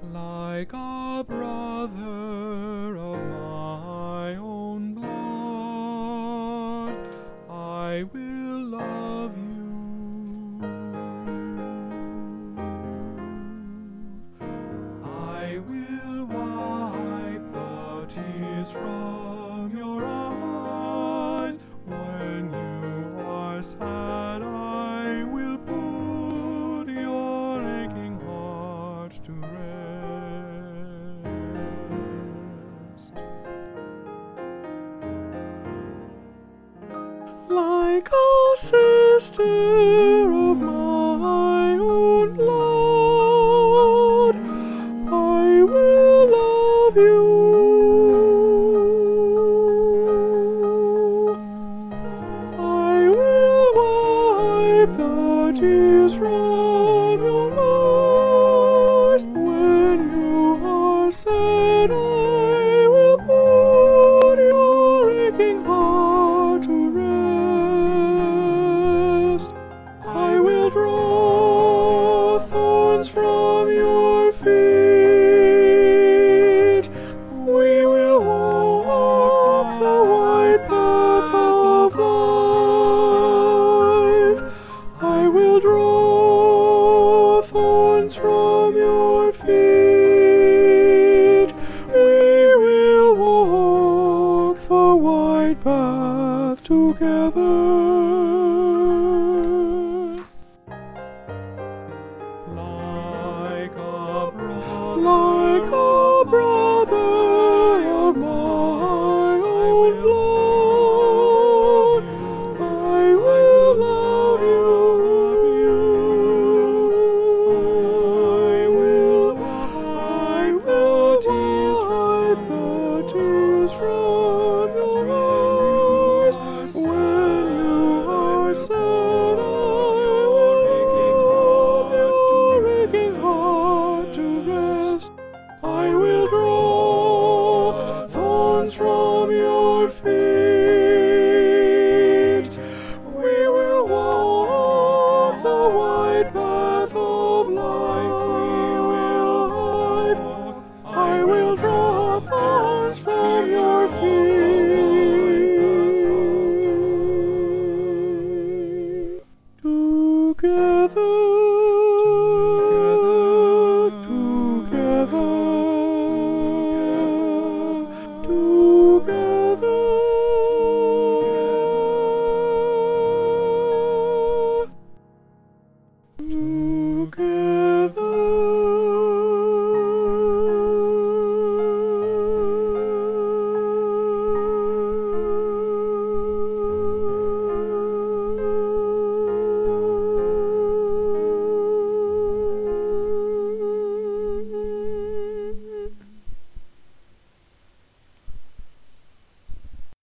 like a brother of my own blood, I will love you. I will wipe the tears from your eyes. When you are sad, I will put your aching heart to rest. Like a sister of my own blood, I will love you. I will wipe the tears from your eyes. When you are sad, I will put your aching heart to rest. I will draw thorns from your feet. We will walk the white path of life. I will draw thorns from your feet. We will walk the white path together. Like a brother of my own blood, I will love you. I will wipe the tears from your eyes. When you are sad, I will put your aching heart to rest. I will